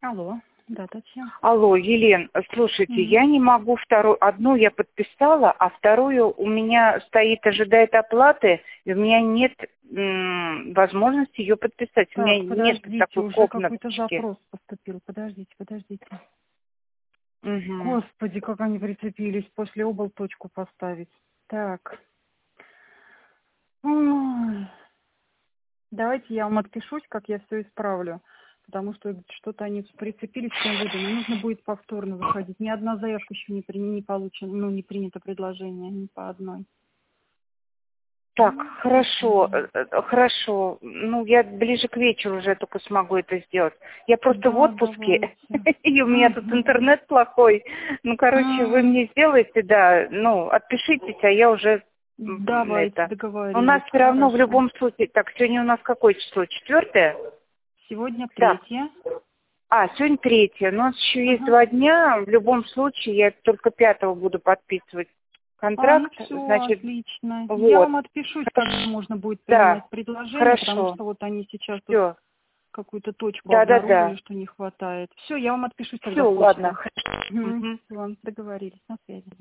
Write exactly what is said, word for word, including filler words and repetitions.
Алло, да, Татьяна. Алло, Елен, слушайте, Мгм. я не могу вторую, одну я подписала, а вторую у меня стоит, ожидает оплаты, и у меня нет м, возможности ее подписать. У меня Так, нет подождите, такой уже какой-то комнаточки. запрос поступил. Подождите, подождите. Угу. Господи, как они прицепились после обл. Точку поставить. Так. Ой. Давайте я вам отпишусь, как я все исправлю. Потому что что-то они прицепились к тем выданным. Нужно будет повторно заходить. Ни одна заявка еще не, при... не получена, ну, не принято предложение, ни по одной. Так, хорошо, э, э, хорошо. Ну, я ближе к вечеру уже только смогу это сделать. Я просто в Да, отпуске, давайте. и у меня тут Мгм. интернет плохой. Ну, короче, вы М, мне сделаете, да, ну, отпишитесь, а я уже м, Давайте, это. У нас договорились. все равно в Хорошо. любом случае, так, сегодня у нас какое число? Четвертое? Сегодня Так, третье. а, сегодня третье. Но у нас еще есть Ага. два дня. В любом случае, я только пятого буду подписывать А, ну контракт. все, Значит, отлично. Я вот. вам отпишусь, как можно будет Да, принимать предложение, потому хорошо. что вот они сейчас тут Все. какую-то точку обнаружили, Да-да-да. что не хватает. Все, я вам отпишусь тогда Все, ладно. почтой. Хорошо. Угу. Мгм. Все, договорились. На связи.